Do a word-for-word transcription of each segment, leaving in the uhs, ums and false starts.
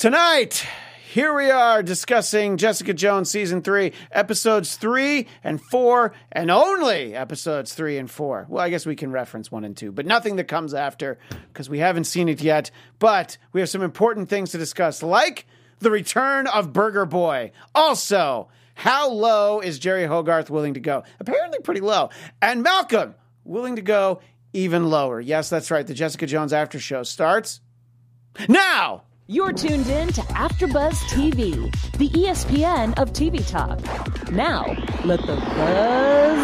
Tonight, here we are discussing Jessica Jones Season three, Episodes three and four, and only Episodes three and four. Well, I guess we can reference one and two, but nothing that comes after, because we haven't seen it yet. But we have some important things to discuss, like the return of Burger Boy. Also, how low is Jerry Hogarth willing to go? Apparently pretty low. And Malcolm, willing to go even lower. Yes, that's right. The Jessica Jones After Show starts now! You're tuned in to AfterBuzz T V, the E S P N of T V talk. Now, let the buzz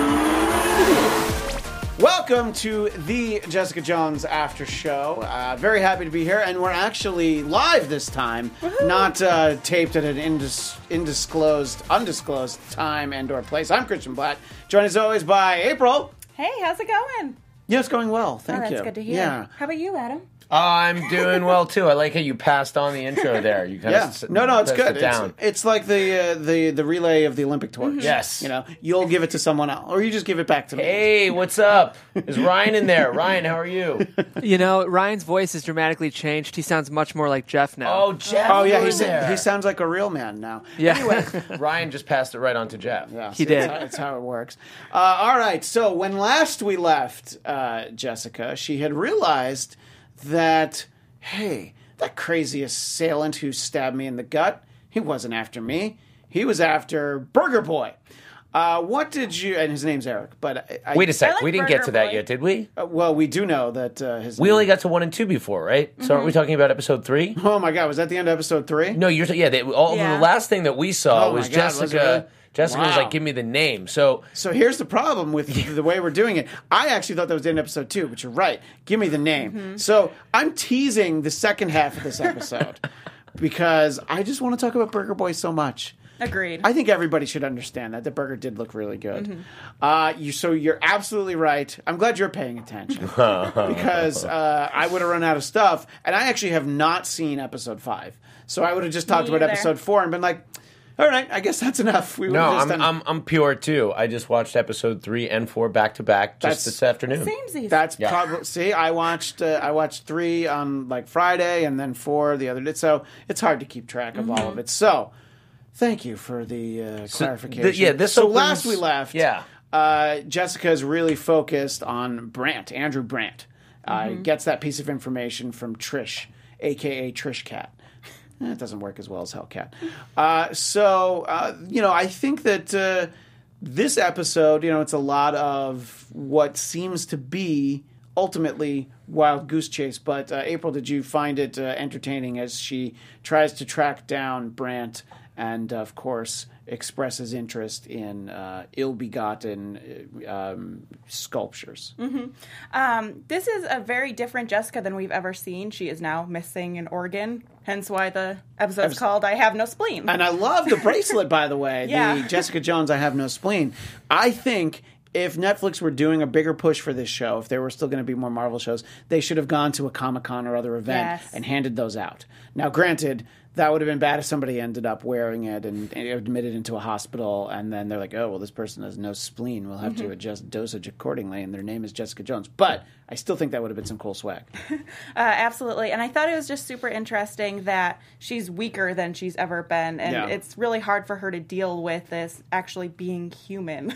begin. Welcome to the Jessica Jones After Show. Uh, very happy to be here, and we're actually live this time, Woo-hoo. not uh, taped at an indis- indisclosed, undisclosed time and or place. I'm Christian Blatt, joined as always by April. Hey, how's it going? Yeah, it's going well. Thank oh, that's you. That's good to hear. Yeah. How about you, Adam? I'm doing well too. I like how you passed on the intro there. You kind yeah. of sit, no, no, it's good. It down. It's, it's like the uh, the the relay of the Olympic torch. Mm-hmm. Yes, you know, you'll give it to someone else, or you just give it back to me. Hey, what's up? Is Ryan in there? Ryan, how are you? You know, Ryan's voice has dramatically changed. He sounds much more like Jeff now. Oh, Jeff. Oh yeah, he's he he sounds like a real man now. Yeah. Anyway, Ryan just passed it right on to Jeff. Yeah, he see, did. That's how, that's how it works. Uh, all right. So when last we left uh, Jessica, she had realized that, hey, that crazy assailant who stabbed me in the gut, he wasn't after me. He was after Burger Boy. Uh, what did you... And his name's Eric, but... I, Wait a sec. like we didn't Burger get to that Boy. yet, did we? Uh, well, we do know that uh, his We name... only got to one and two before, right? So aren't we talking about episode three? Oh, my God. Was that the end of episode three? No, you're... Yeah, they, all, Yeah. the last thing that we saw Oh, my was God, was it Jessica... really? Jessica was Wow. like, give me the name. So... So here's the problem with the way we're doing it. I actually thought that was the end of episode two, but you're right. Give me the name. Mm-hmm. So I'm teasing the second half of this episode because I just want to talk about Burger Boy so much. Agreed. I think everybody should understand that the burger did look really good. Mm-hmm. Uh, you, so you're absolutely right. I'm glad you're paying attention because uh, I would have run out of stuff, and I actually have not seen episode five. So I would have just talked Me about either. episode four and been like, all right, I guess that's enough. We No, just I'm, done- I'm I'm pure too. I just watched episode three and four back to back just That's- this afternoon. Samesies. That's Yeah. probably. See, I watched. Uh, I watched three on like Friday, and then four the other day. So it's hard to keep track of all of it. So, thank you for the uh, So, clarification. th- yeah, this So opens- last we left, Yeah. uh, Jessica is really focused on Brandt, Andrew Brandt. Uh, Gets that piece of information from Trish, aka Trish Cat. Eh, it doesn't work as well as Hellcat. Uh, so, uh, you know, I think that uh, this episode, you know, it's a lot of what seems to be ultimately Wild Goose Chase. But, uh, April, did you find it uh, entertaining as she tries to track down Brandt and, of course, expresses interest in uh, ill-begotten um, sculptures? Mm-hmm. Um, this is a very different Jessica than we've ever seen. She is now missing an organ, hence why the episode's Abs- called I Have No Spleen. And I love the bracelet, by the way. Yeah. The Jessica Jones, I Have No Spleen. I think if Netflix were doing a bigger push for this show, if there were still going to be more Marvel shows, they should have gone to a Comic-Con or other event Yes. and handed those out. Now, granted, that would have been bad if somebody ended up wearing it and, and admitted into a hospital, and then they're like, oh, well, this person has no spleen. We'll have Mm-hmm. to adjust dosage accordingly, and their name is Jessica Jones. But I still think that would have been some cool swag. Uh, absolutely. And I thought it was just super interesting that she's weaker than she's ever been. And Yeah. it's really hard for her to deal with this actually being human.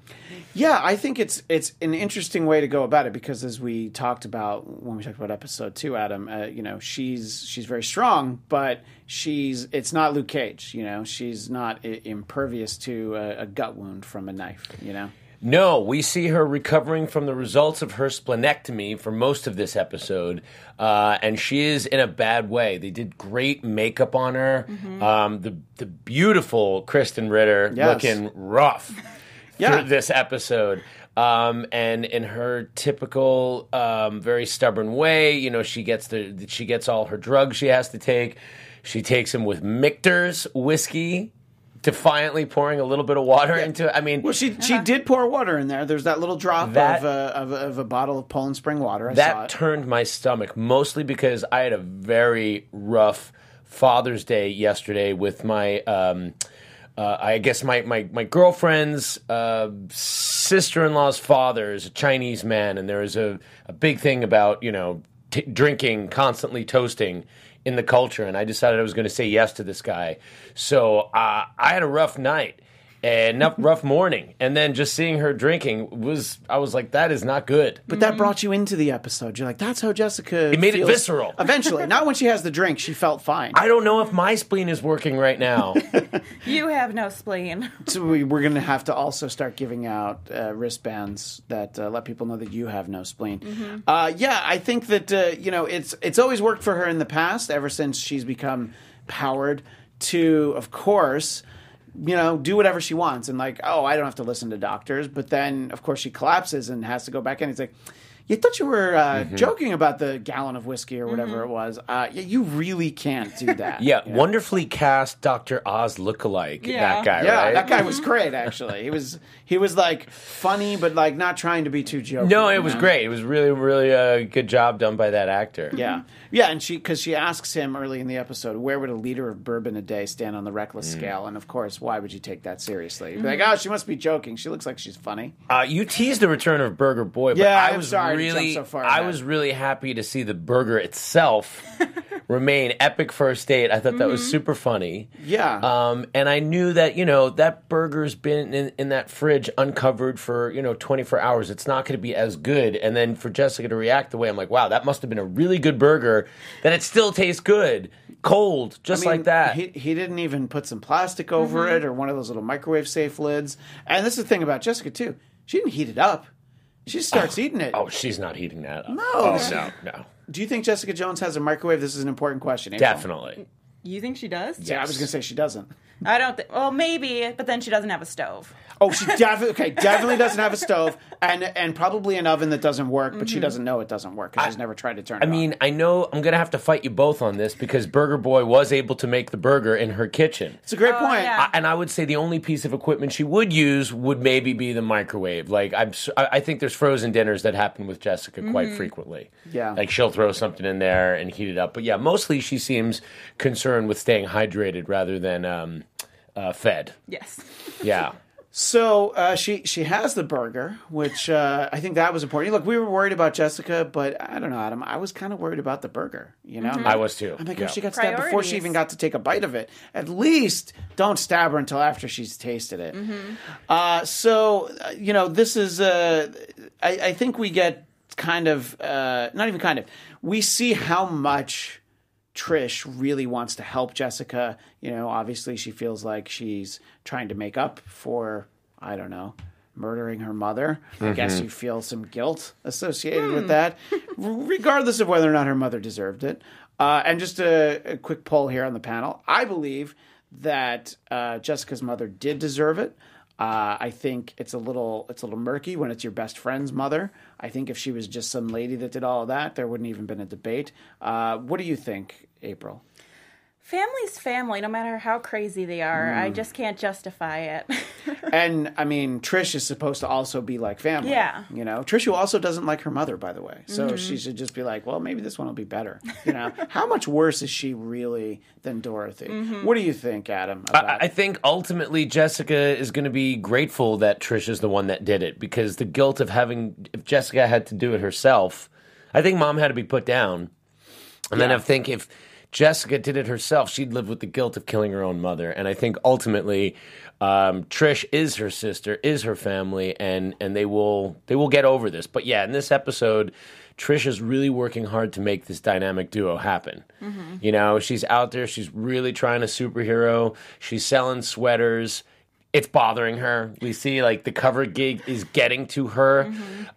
Yeah, I think it's it's an interesting way to go about it because, as we talked about when we talked about episode two, Adam, uh, you know, she's she's very strong, but she's it's not Luke Cage. You know, she's not I- impervious to a, a gut wound from a knife. You know. No, we see her recovering from the results of her splenectomy for most of this episode, uh, and she is in a bad way. They did great makeup on her. Mm-hmm. Um, the the beautiful Kristen Ritter Yes. looking rough Yeah. through this episode. Um, and in her typical, um, very stubborn way, you know, she gets the she gets all her drugs she has to take. She takes them with Michter's whiskey, defiantly pouring a little bit of water into it. I mean, Well, she she did pour water in there. There's that little drop That- of, uh, of of a bottle of Poland Spring water. I saw that it. turned my stomach, mostly because I had a very rough Father's Day yesterday with my, um, uh, I guess my my my girlfriend's uh, sister-in-law's father is a Chinese man, and there is a, a big thing about you know t- drinking, constantly toasting in the culture, and I decided I was going to say yes to this guy. So uh, I had a rough night. And a rough morning, and then just seeing her drinking was, I was like, that is not good. But that brought you into the episode. You're like, that's how Jessica It made it feels visceral. Eventually. Not when she has the drink. She felt fine. I don't know if my spleen is working right now. You have no spleen. So we, we're going to have to also start giving out uh, wristbands that uh, let people know that you have no spleen. Mm-hmm. Uh, yeah, I think that, uh, you know, it's it's always worked for her in the past, ever since she's become powered to, of course... you know, do whatever she wants. And like, oh, I don't have to listen to doctors. But then, of course, she collapses and has to go back in. It's like, you thought you were uh, mm-hmm. joking about the gallon of whiskey or whatever mm-hmm. it was. Uh, yeah, you really can't do that. yeah, you know? Wonderfully cast Doctor Oz lookalike, yeah. that guy, yeah, right? that guy was great, actually. He was, he was like, funny, but like not trying to be too joking. No, it was know? great. It was really, really a good job done by that actor. Yeah. Yeah, and she, because she asks him early in the episode, where would a liter of bourbon a day stand on the reckless Mm. scale? And of course, why would you take that seriously? You'd be like, oh, she must be joking. She looks like she's funny. Uh, you teased the return of Burger Boy, but Yeah, I I'm was sorry to really, jump so far I ahead. was really happy to see the burger itself remain epic first date. I thought that was super funny. Yeah. Um, and I knew that, you know, that burger's been in, in that fridge uncovered for, you know, twenty-four hours. It's not going to be as good. And then for Jessica to react the way, I'm like, wow, that must have been a really good burger, that it still tastes good, cold, just I mean, like that. He, he didn't even put some plastic over Mm-hmm. it or one of those little microwave safe lids. And this is the thing about Jessica, too. She didn't heat it up. She just starts eating it. Oh, she's not heating that up. No. Oh, no, no. Do you think Jessica Jones has a microwave? This is an important question. April. Definitely. You think she does? Yeah, I was going to say she doesn't. I don't think. Well, maybe, but then she doesn't have a stove. Oh, she definitely okay. Definitely doesn't have a stove, and and probably an oven that doesn't work. But Mm-hmm. she doesn't know it doesn't work because she's never tried to turn it I mean, on. I know I'm going to have to fight you both on this because Burger Boy was able to make the burger in her kitchen. It's a great Oh, point. yeah. I, and I would say the only piece of equipment she would use would maybe be the microwave. Like I'm, s- I I think there's frozen dinners that happen with Jessica quite frequently. Yeah. like she'll throw something in there and heat it up. But yeah, mostly she seems concerned with staying hydrated rather than um, uh, fed. Yes. Yeah. So uh, she she has the burger, which uh, I think that was important. Look, we were worried about Jessica, but I don't know, Adam. I was kind of worried about the burger. You know, I was too. I'm like, Yeah. if she got stabbed before she Priorities. even got to take a bite of it, at least don't stab her until after she's tasted it. Uh, so, uh, you know, this is, uh, I, I think we get kind of, uh, not even kind of, we see how much Trish really wants to help Jessica. You know, obviously she feels like she's trying to make up for, I don't know, murdering her mother. I guess you feel some guilt associated with that, r- regardless of whether or not her mother deserved it. Uh, and just a, a quick poll here on the panel. I believe that uh, Jessica's mother did deserve it. Uh, I think it's a little it's a little murky when it's your best friend's mother. I think if she was just some lady that did all of that, there wouldn't even been a debate. Uh, what do you think, April? Family's family, no matter how crazy they are. I just can't justify it. And I mean, Trish is supposed to also be like family. Yeah. You know, Trish who also doesn't like her mother, by the way. So she should just be like, well, maybe this one will be better. You know, how much worse is she really than Dorothy? What do you think, Adam? About I, I think ultimately Jessica is going to be grateful that Trish is the one that did it because the guilt of having, if Jessica had to do it herself, I think mom had to be put down. And then Yeah. I think if Jessica did it herself, she'd live with the guilt of killing her own mother. And I think ultimately um, Trish is her sister, is her family, and, and they will they will get over this. But yeah, in this episode, Trish is really working hard to make this dynamic duo happen. You know, she's out there, she's really trying to superhero, she's selling sweaters. It's bothering her. We see like the cover gig is getting to her.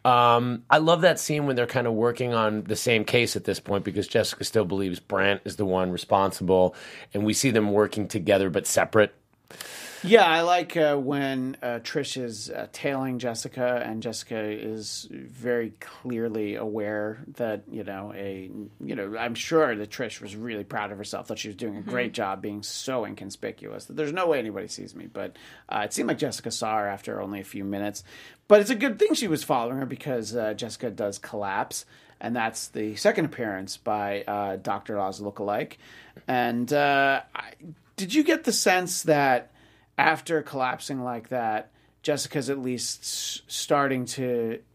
Um, I love that scene when they're kind of working on the same case at this point because Jessica still believes Brant is the one responsible, and we see them working together but separate. Yeah, I like uh, when uh, Trish is uh, tailing Jessica, and Jessica is very clearly aware that you know a you know I'm sure that Trish was really proud of herself, that she was doing a great job being so inconspicuous that there's no way anybody sees me. But uh, it seemed like Jessica saw her after only a few minutes. But it's a good thing she was following her because uh, Jessica does collapse. And that's the second appearance by uh, Doctor Oz lookalike. And uh, I, did you get the sense that after collapsing like that, Jessica's at least s- starting to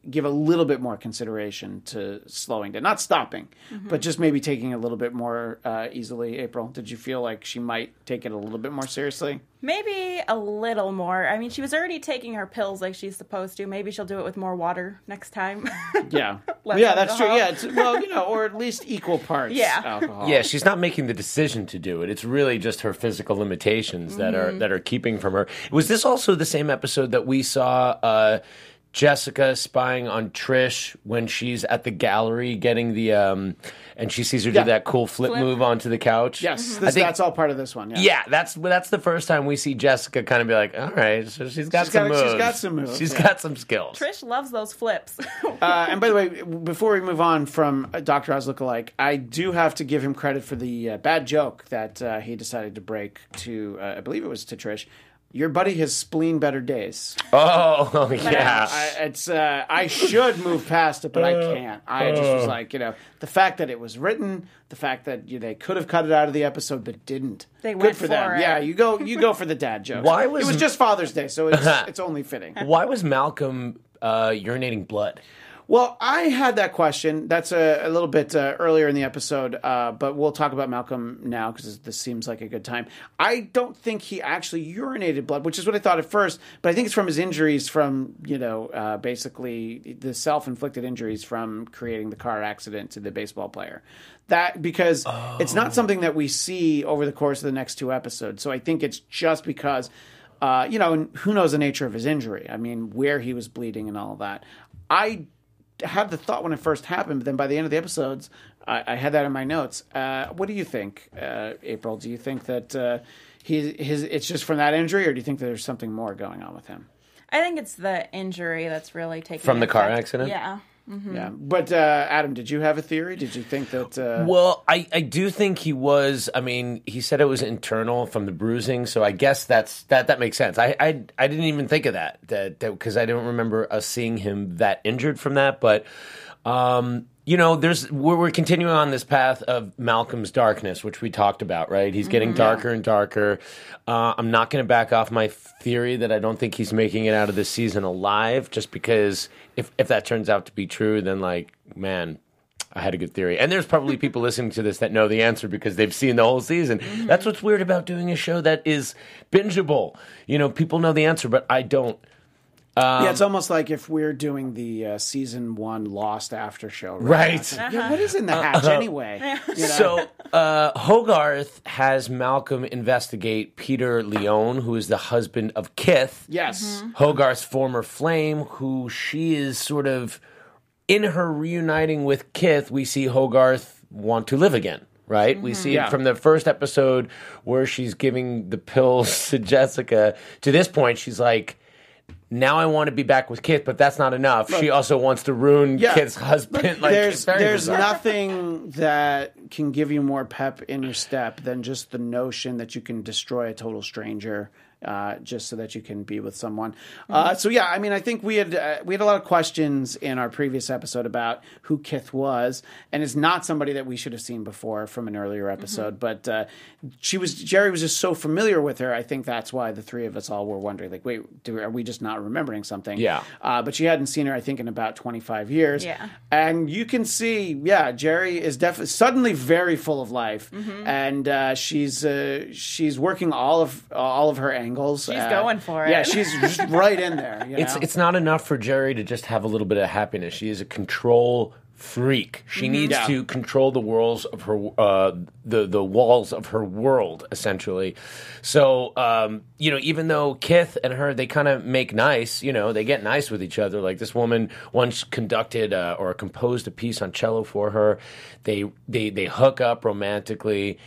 give a little bit more consideration to slowing down, not stopping, mm-hmm. but just maybe taking a little bit more uh, easily. April, did you feel like she might take it a little bit more seriously? Maybe a little more. I mean, she was already taking her pills like she's supposed to. Maybe she'll do it with more water next time. Yeah. Yeah, that's true. Yeah, it's, well, you know, or at least equal parts yeah. alcohol. Yeah, she's not making the decision to do it. It's really just her physical limitations mm-hmm. that are that are keeping from her. Was this also the same episode that we saw uh, Jessica spying on Trish when she's at the gallery getting the um, and she sees her yeah. do that cool flip, flip move onto the couch? Yes, mm-hmm. this, think, that's all part of this one. Yeah, yeah that's that's the first time we see Jessica kind of be like, all right, so she's got she's some got, moves. She's got some moves. She's yeah. got some skills. Trish loves those flips. uh, and by the way, before we move on from Doctor Oz lookalike, I do have to give him credit for the uh, bad joke that uh, he decided to break to, uh, I believe it was to Trish. Your buddy has spleen better days. Oh, yeah. I, it's uh, I should move past it, but I can't. I just was like, you know, the fact that it was written, the fact that you know, they could have cut it out of the episode but didn't. They Good went for for them. it. Yeah, you go, you go for the dad jokes. Why was it was just Father's Day, so it's it's only fitting. Why was Malcolm uh, urinating blood? Well, I had that question. That's a, a little bit uh, earlier in the episode, uh, but we'll talk about Malcolm now because this seems like a good time. I don't think he actually urinated blood, which is what I thought at first, but I think it's from his injuries from, you know, uh, basically the self-inflicted injuries from creating the car accident to the baseball player. That because oh. it's not something that we see over the course of the next two episodes. So I think it's just because, uh, you know, and who knows the nature of his injury? I mean, where he was bleeding and all of that. I had the thought when it first happened, but then by the end of the episodes, I, I had that in my notes. Uh, what do you think, uh, April? Do you think that uh, he, his it's just from that injury, or do you think that there's something more going on with him? I think it's the injury that's really taking from the car effect. accident. Yeah. Mm-hmm. Yeah, but uh, Adam, did you have a theory? Did you think that? Uh... Well, I, I do think he was. I mean, he said it was internal from the bruising, so I guess that's that that makes sense. I I, I didn't even think of that that because I don't remember us seeing him that injured from that. But um, you know, there's we're, we're continuing on this path of Malcolm's darkness, which we talked about. Right, he's getting mm-hmm. darker and darker. Uh, I'm not going to back off my theory that I don't think he's making it out of this season alive, just because if if that turns out to be true, then like man. I had a good theory. And there's probably people listening to this that know the answer because they've seen the whole season. Mm-hmm. That's what's weird about doing a show that is bingeable. You know, people know the answer, but I don't. Um, yeah, it's almost like if we're doing the uh, season one Lost after show. Right. right. Uh-huh. Yeah, what is in the hatch uh, uh, anyway? You know? So uh, Hogarth has Malcolm investigate Peter Leone, who is the husband of Kith. Yes. Mm-hmm. Hogarth's former flame, who she is sort of... In her reuniting with Kith, we see Hogarth want to live again, right? Mm-hmm. We see yeah. it from the first episode where she's giving the pills to Jessica. To this point, she's like, now I want to be back with Kith, but that's not enough. Look, she also wants to ruin yeah, Kith's husband. Like, there's there's bizarre. nothing that can give you more pep in your step than just the notion that you can destroy a total stranger uh, just so that you can be with someone. Mm-hmm. Uh, so yeah, I mean, I think we had uh, we had a lot of questions in our previous episode about who Kith was, and it's not somebody that we should have seen before from an earlier episode. Mm-hmm. But uh, she was Jerry was just so familiar with her. I think that's why the three of us all were wondering, like, wait, do, are we just not remembering something? Yeah. Uh, but she hadn't seen her, I think, in about twenty-five years. Yeah. And you can see, yeah, Jerry is definitely suddenly very full of life, mm-hmm. and uh, she's uh, she's working all of all of her angles. She's uh, going for it. Yeah, she's just right in there. You know? It's it's not enough for Jerry to just have a little bit of happiness. She is a control freak. She mm-hmm. needs yeah. to control the worlds of her, uh, the the walls of her world, essentially. So, um, you know, even though Kith and her, they kind of make nice, you know, they get nice with each other. Like this woman once conducted uh, or composed a piece on cello for her. They they they hook up romantically.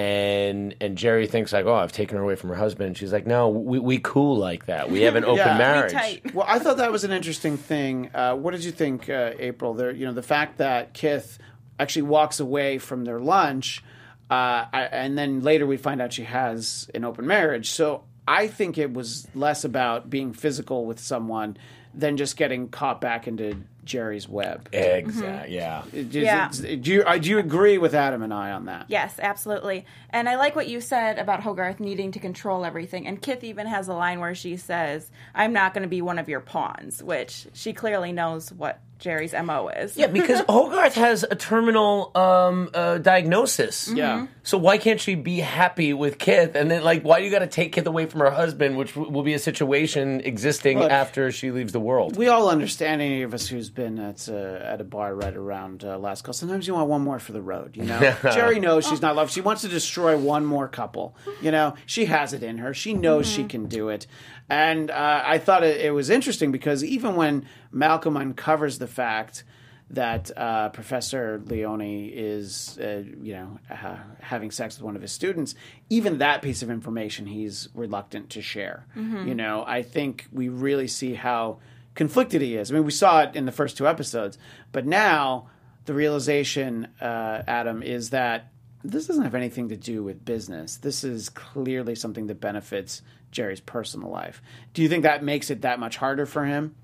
And and Jerry thinks like, oh, I've taken her away from her husband. And she's like, no, we we cool like that. We have an open yeah. marriage. Tight. Well, I thought that was an interesting thing. Uh, what did you think, uh, April? There, you know, the fact that Kith actually walks away from their lunch, uh, I, and then later we find out she has an open marriage. So I think it was less about being physical with someone than just getting caught back into Jerry's web. Exactly. Yeah. Do, Yeah. do, you, do you agree with Adam and I on that? Yes, absolutely. And I like what you said about Hogarth needing to control everything. And Kith even has a line where she says, I'm not going to be one of your pawns, which she clearly knows what Jerry's M O is. Yeah, because Hogarth has a terminal um, uh, diagnosis. Yeah. So why can't she be happy with Kith? And then, like, why do you got to take Kith away from her husband, which w- will be a situation existing Look, after she leaves the world? We all understand, any of us who's been at, uh, at a bar right around uh, last call, sometimes you want one more for the road, you know? Jerry knows she's not loved. She wants to destroy one more couple, you know? She has it in her. She knows mm-hmm. she can do it. And uh, I thought it, it was interesting because even when Malcolm uncovers the fact that uh, Professor Leone is, uh, you know, uh, having sex with one of his students, even that piece of information he's reluctant to share. Mm-hmm. You know, I think we really see how conflicted he is. I mean, we saw it in the first two episodes, but now the realization, uh, Adam, is that this doesn't have anything to do with business. This is clearly something that benefits Jerry's personal life. Do you think that makes it that much harder for him?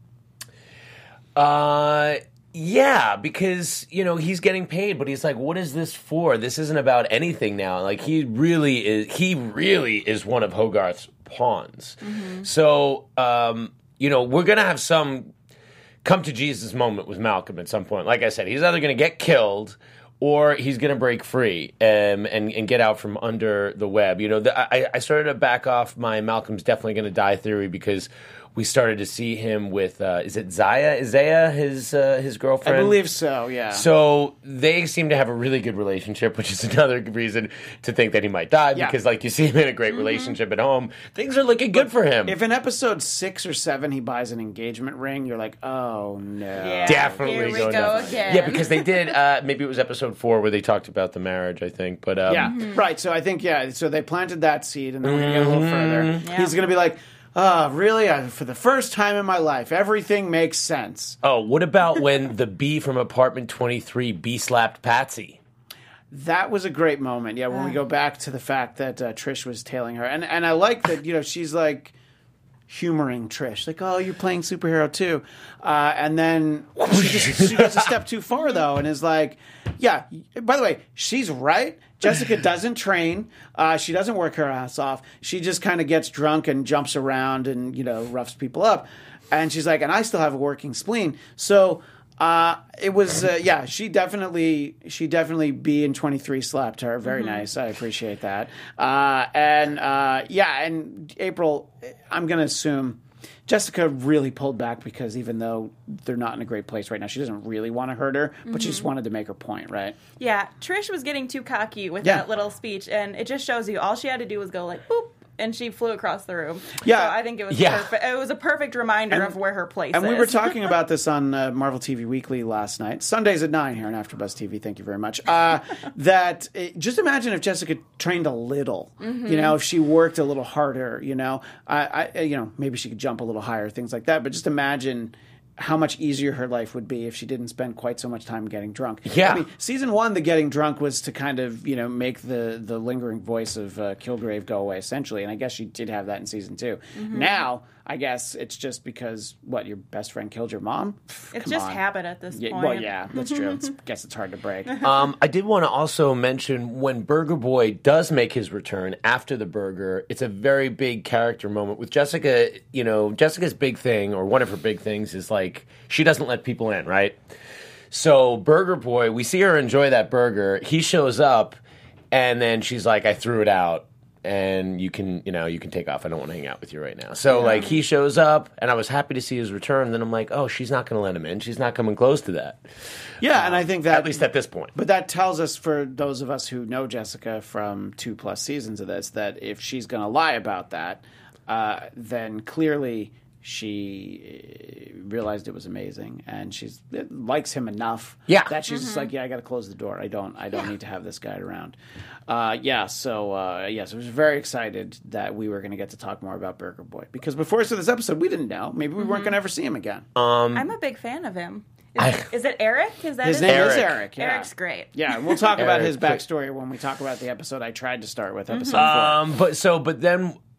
Uh, yeah, because, you know, he's getting paid, but he's like, what is this for? This isn't about anything now. Like, he really is, he really is one of Hogarth's pawns. Mm-hmm. So, um, you know, we're going to have some come to Jesus moment with Malcolm at some point. Like I said, he's either going to get killed or he's going to break free um, and, and get out from under the web. You know, the, I, I started to back off my Malcolm's definitely going to die theory because we started to see him with, uh, is it Zaya? Is Zaya his, uh, his girlfriend? I believe so, yeah. So they seem to have a really good relationship, which is another reason to think that he might die yeah. because, like, you see him in a great mm-hmm. relationship at home. Things are looking good for him. If in episode six or seven he buys an engagement ring, you're like, oh, no. Yeah, definitely here we go, go down. again. Yeah, because they did, uh, maybe it was episode four where they talked about the marriage, I think. But um, Yeah, mm-hmm. right. So I think, yeah, so they planted that seed, and then we're going to get a little further. Yeah. He's going to be like, oh, really? I, for the first time in my life, everything makes sense. Oh, what about when the bee from apartment twenty-three bee slapped Patsy? That was a great moment. Yeah, when we go back to the fact that uh, Trish was tailing her. And and I like that, you know, she's like humoring Trish. Like, oh, you're playing superhero too. Uh, and then she, just, she goes a step too far, though, and is like, yeah, by the way, she's right. Jessica doesn't train. Uh, she doesn't work her ass off. She just kind of gets drunk and jumps around and, you know, roughs people up. And she's like, and I still have a working spleen. So uh, it was, uh, yeah, she definitely, she definitely B in twenty-three slapped her. Very mm-hmm. nice. I appreciate that. Uh, and uh, yeah, and April, I'm going to assume Jessica really pulled back because even though they're not in a great place right now, she doesn't really want to hurt her, but mm-hmm. she just wanted to make her point, right? Yeah, Trish was getting too cocky with yeah. that little speech, and it just shows you all she had to do was go like, boop, and she flew across the room. Yeah. So I think it was yeah. perfect. It was a perfect reminder and, of where her place and is. And we were talking about this on uh, Marvel T V Weekly last night. Sundays at nine here on AfterBuzz T V. Thank you very much. Uh, that it, just imagine if Jessica trained a little. Mm-hmm. You know, if she worked a little harder. You know, I, I, you know, maybe she could jump a little higher, things like that. But just imagine how much easier her life would be if she didn't spend quite so much time getting drunk. Yeah. I mean, season one, the getting drunk was to kind of, you know, make the, the lingering voice of uh, Kilgrave go away, essentially. And I guess she did have that in season two. Mm-hmm. Now, I guess it's just because, what, your best friend killed your mom? It's Come just on. habit at this yeah, point. Well, yeah, that's true. I guess it's hard to break. Um, I did want to also mention when Burger Boy does make his return after the burger, it's a very big character moment with Jessica. You know, Jessica's big thing, or one of her big things, is like she doesn't let people in, right? So Burger Boy, we see her enjoy that burger. He shows up, and then she's like, "I threw it out." And you can, you know, you can take off. I don't want to hang out with you right now. So, yeah. like, he shows up, and I was happy to see his return. And then I'm like, oh, she's not going to let him in. She's not coming close to that. Yeah, um, and I think that... At least at this point. But that tells us, for those of us who know Jessica from two-plus seasons of this, that if she's going to lie about that, uh, then clearly she realized it was amazing, and she's likes him enough yeah. that she's mm-hmm. just like, yeah, I got to close the door. I don't, I don't yeah. need to have this guy around. Uh, yeah, so uh, yes, I was very excited that we were going to get to talk more about Burger Boy, because before so this episode, we didn't know. Maybe we mm-hmm. weren't going to ever see him again. Um, I'm a big fan of him. Is, I, is it Eric? Is that his, his name? name? Is Eric. Yeah. Eric's great. Yeah, we'll talk about Eric. his backstory when we talk about the episode I tried to start with, episode um, four. But so, but then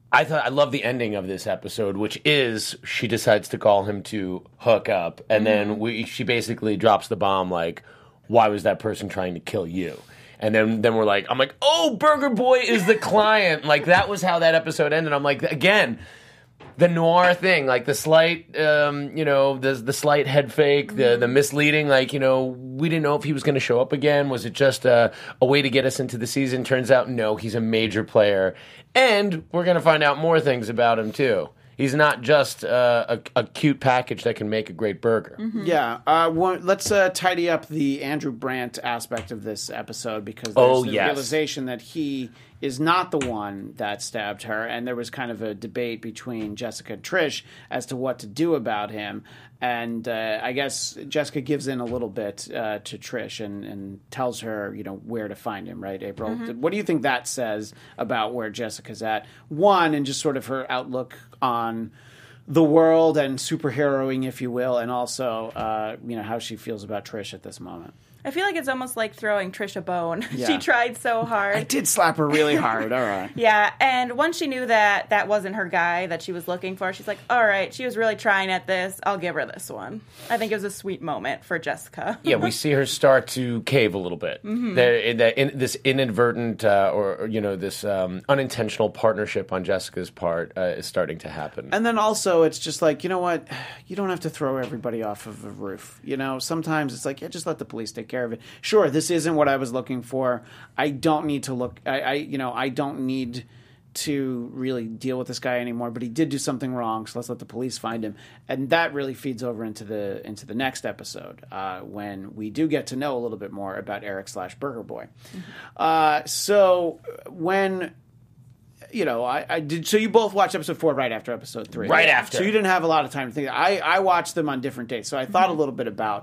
I thought I love the ending of this episode, which is she decides to call him to hook up, and mm-hmm. then we, she basically drops the bomb like, "Why was that person trying to kill you?" And then then we're like, I'm like, "Oh, Burger Boy is the client." Like that was how that episode ended. I'm like, again, the noir thing, like the slight, um, you know, the the slight head fake, mm-hmm. the the misleading. Like, you know, we didn't know if he was going to show up again. Was it just a, a way to get us into the season? Turns out, no, he's a major player. And we're going to find out more things about him, too. He's not just uh, a, a cute package that can make a great burger. Mm-hmm. Yeah. Uh, one, let's uh, tidy up the Andrew Brandt aspect of this episode because there's oh, the yes. realization that he is not the one that stabbed her. And there was kind of a debate between Jessica and Trish as to what to do about him. And uh, I guess Jessica gives in a little bit uh, to Trish and, and tells her, you know, where to find him, right, April? Mm-hmm. What do you think that says about where Jessica's at? One, and just sort of her outlook on the world and superheroing, if you will, and also, uh, you know, how she feels about Trish at this moment. I feel like it's almost like throwing Trish a bone. Yeah. She tried so hard. I did slap her really hard. All right. Yeah, and once she knew that that wasn't her guy that she was looking for, she's like, all right, she was really trying at this. I'll give her this one. I think it was a sweet moment for Jessica. Yeah, we see her start to cave a little bit. Mm-hmm. The, the, in, this inadvertent uh, or, or, you know, this um, unintentional partnership on Jessica's part uh, is starting to happen. And then also it's just like, you know what? You don't have to throw everybody off of a roof. You know, sometimes it's like, yeah, just let the police take care of it. Sure, this isn't what I was looking for. I don't need to look. I, I, you know, I don't need to really deal with this guy anymore. But he did do something wrong, so let's let the police find him. And that really feeds over into the into the next episode uh, when we do get to know a little bit more about Eric slash Burger Boy. Mm-hmm. Uh, so when. You know, I, I did. So you both watched episode four right after episode three, right after. So you didn't have a lot of time to think. I I watched them on different dates, so I thought mm-hmm. a little bit about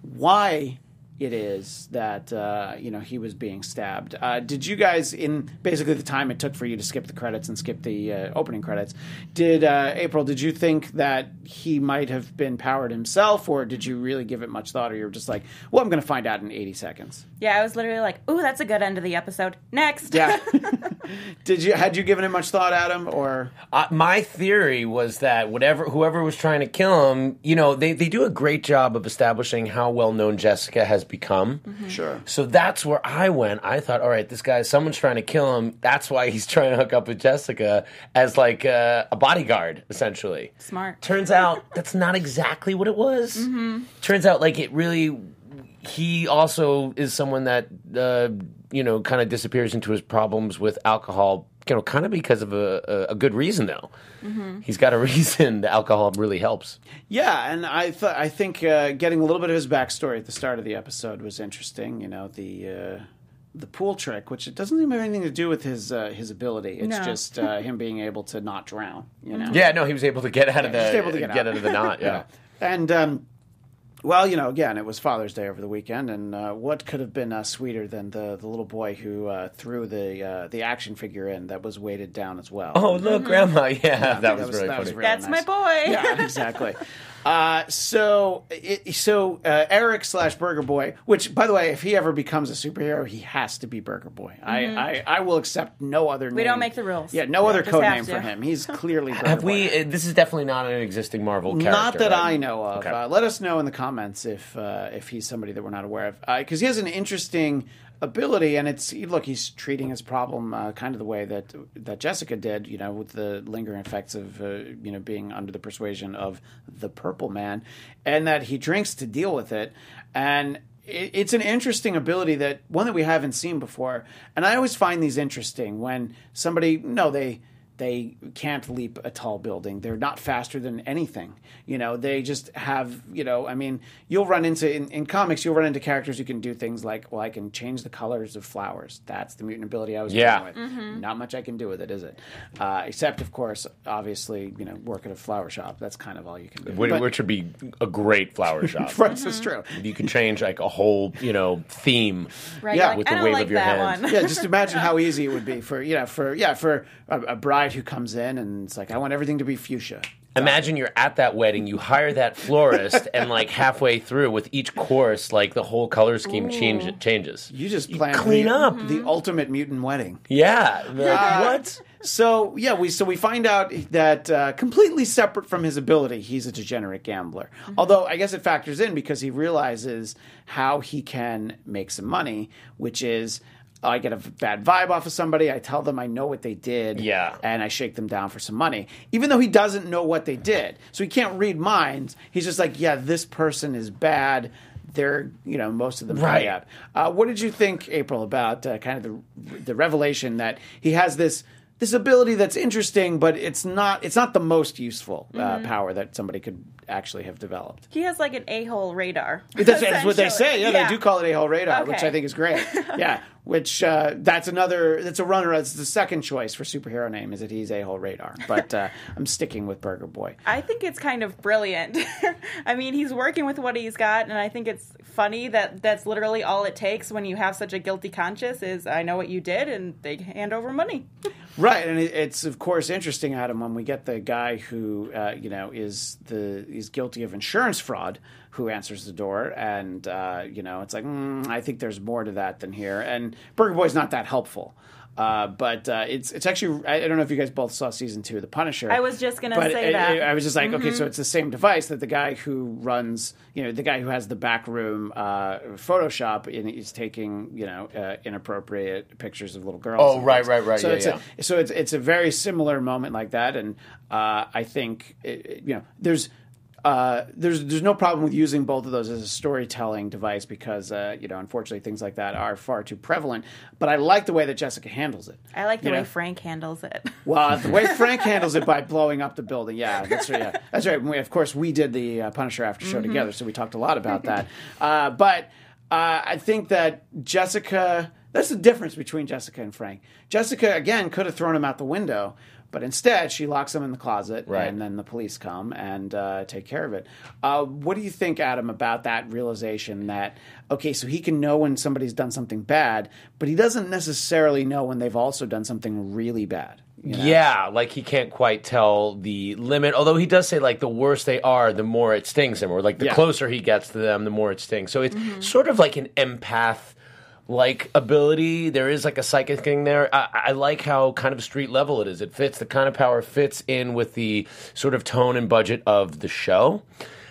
why it is that uh, you know he was being stabbed. Uh, did you guys, in basically the time it took for you to skip the credits and skip the uh, opening credits, did uh, April? Did you think that he might have been powered himself, or did you really give it much thought, or you were just like, "Well, I'm going to find out in eighty seconds"? Yeah, I was literally like, "Ooh, that's a good end of the episode." Next. Yeah. Did you had you given it much thought, Adam, or uh, my theory was that whatever whoever was trying to kill him, you know, they they do a great job of establishing how well known Jessica has become. Mm-hmm. Sure. So that's where I went. I thought, all right, this guy, someone's trying to kill him. That's why he's trying to hook up with Jessica as like uh, a bodyguard, essentially. Smart. Turns out that's not exactly what it was. Mm-hmm. Turns out like it really. He also is someone that, uh, you know, kind of disappears into his problems with alcohol, you know, kind of because of a, a, a good reason, though. Mm-hmm. He's got a reason the alcohol really helps. Yeah, and I th- I think uh, getting a little bit of his backstory at the start of the episode was interesting. You know, the uh, the pool trick, which it doesn't even have anything to do with his uh, his ability. It's no. just uh, him being able to not drown, you know? Yeah, no, he was able to get out of yeah, the, just able to get, get out. out of the knot, yeah. yeah. And... Um, Well, you know, again, it was Father's Day over the weekend, and uh, what could have been uh, sweeter than the, the little boy who uh, threw the uh, the action figure in that was weighted down as well? Oh, look, mm-hmm. Grandma! Yeah, yeah that, that was, was really that funny. Was really That's nice. my boy. Yeah, exactly. Uh, so, it, so uh, Eric slash Burger Boy, which, by the way, if he ever becomes a superhero, he has to be Burger Boy. Mm-hmm. I, I, I will accept no other name. We don't make the rules. Yeah, no yeah, other code name to. for him. He's clearly Burger Have Boy. we? Uh, this is definitely not an existing Marvel character. Not that right? I know of. Okay. Uh, let us know in the comments if uh, if he's somebody that we're not aware of, because uh, he has an interesting ability, and it's look, he's treating his problem uh, kind of the way that that Jessica did, you know, with the lingering effects of uh, you know being under the persuasion of the Purple Man, and that he drinks to deal with it, and it, it's an interesting ability that one that we haven't seen before, and I always find these interesting when somebody no they. They can't leap a tall building. They're not faster than anything. You know, they just have, you know, I mean, you'll run into, in, in comics, you'll run into characters who can do things like, well, I can change the colors of flowers. That's the mutant ability I was yeah. dealing with. Mm-hmm. Not much I can do with it, is it? Uh, except, of course, obviously, you know, work at a flower shop. That's kind of all you can do. Which, but, which would be a great flower shop. Right, mm-hmm. It's true. You could change like a whole, you know, theme right, yeah. like, with I the don't wave like of your that hand. One. Yeah, just imagine how easy it would be for, you know, for, yeah, for a, a bride who comes in and it's like, I want everything to be fuchsia. Imagine you're at that wedding, you hire that florist, and like halfway through, with each course, like the whole color scheme change, changes. You just planned clean the, up. the ultimate mutant wedding. Yeah. Like, Uh, what? So yeah, we so we find out that uh, completely separate from his ability, he's a degenerate gambler. Although I guess it factors in because he realizes how he can make some money, which is I get a bad vibe off of somebody, I tell them I know what they did, Yeah. and I shake them down for some money, even though he doesn't know what they did. So he can't read minds. He's just like, yeah, this person is bad. They're, you know, most of them Right. bad. Uh, what did you think, April, about uh, kind of the the revelation that he has this this ability that's interesting, but it's not it's not the most useful uh, Mm-hmm. power that somebody could actually have developed? He has like an a-hole radar. That's, that's what they essentially. say. Yeah, they do call it a-hole radar, which Okay. I think is great. Yeah, which uh, that's another. That's a runner. It's the second choice for superhero name is that he's a-hole radar. But uh, I'm sticking with Burger Boy. I think it's kind of brilliant. I mean, he's working with what he's got, and I think it's funny that that's literally all it takes when you have such a guilty conscience is I know what you did, and they hand over money. Right, and it, it's of course interesting, Adam, when we get the guy who uh, you know is the is guilty of insurance fraud who answers the door, and uh, you know it's like mm, I think there's more to that than here, and Burger Boy's not that helpful. Uh, but uh, it's it's actually I, I don't know if you guys both saw season two of The Punisher. I was just gonna but say it- that. it- I was just like, okay, Mm-hmm. so it's the same device that the guy who runs, you know, the guy who has the backroom uh, Photoshop and he's taking, you know, uh, inappropriate pictures of little girls. Oh, and right, things. right, right, So yeah, it's yeah. a so it's it's a very similar moment like that, and uh, I think it, it- you know there's. Uh, there's there's no problem with using both of those as a storytelling device because uh, you know unfortunately things like that are far too prevalent. But I like the way that Jessica handles it. I like the You way know? Frank handles it. Well, the way Frank handles it by blowing up the building, yeah, that's right. Yeah. That's right. We, of course, we did the uh, Punisher after show together, so we talked a lot about that. Uh, but uh, I think that Jessica, that's the difference between Jessica and Frank. Jessica, again, could have thrown him out the window, but instead she locks him in the closet, Right. and then the police come and uh, take care of it. Uh, what do you think, Adam, about that realization that, okay, so he can know when somebody's done something bad, but he doesn't necessarily know when they've also done something really bad? You know? Yeah, like he can't quite tell the limit. Although he does say like the worse they are, the more it stings him, or like the Yeah. closer he gets to them, the more it stings. So it's sort of like an empath like ability. There is like a psychic thing there. I, I like how kind of street level it is. It fits, the kind of power fits in with the sort of tone and budget of the show.